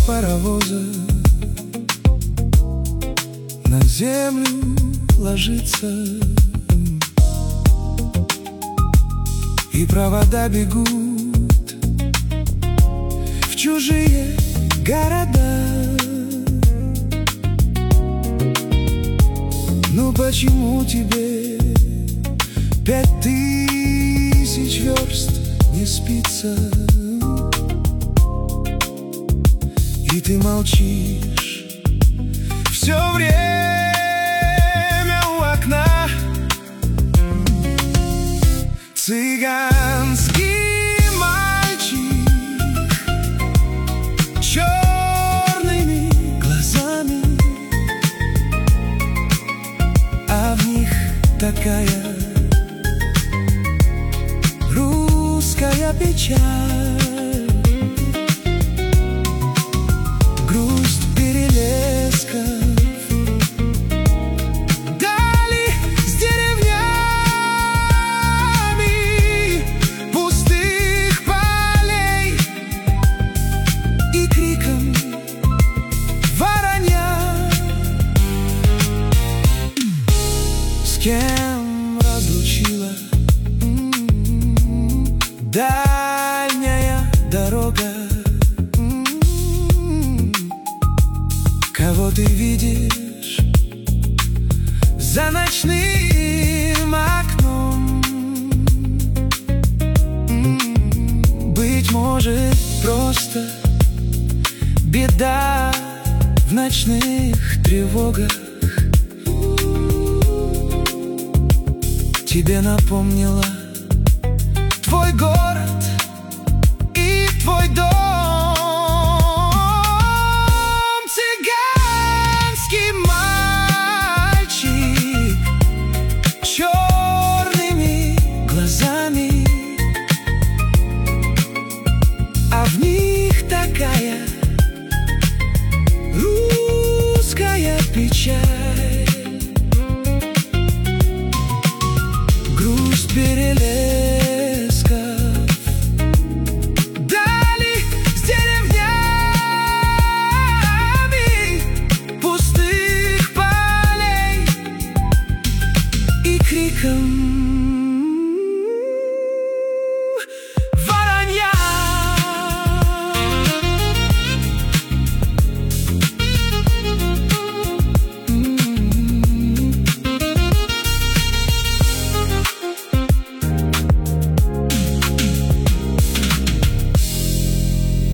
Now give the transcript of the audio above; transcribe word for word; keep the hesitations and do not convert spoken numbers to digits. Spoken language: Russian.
паровоза на землю ложится, и провода бегут в чужие города. Ну почему тебе пять тысяч верст не спится? И ты молчишь все время у окна. Цыганский мальчик черными глазами, а в них такая русская печаль. Грусть перелесков дали с деревнями пустых полей и криком воронья. С кем разлучила м-м-м, дальняя дорога? Кого ты видишь за ночным окном? Быть может, просто беда в ночных тревогах тебе напомнила твой город и твой дом. А в них такая русская печаль. Грусть перелесков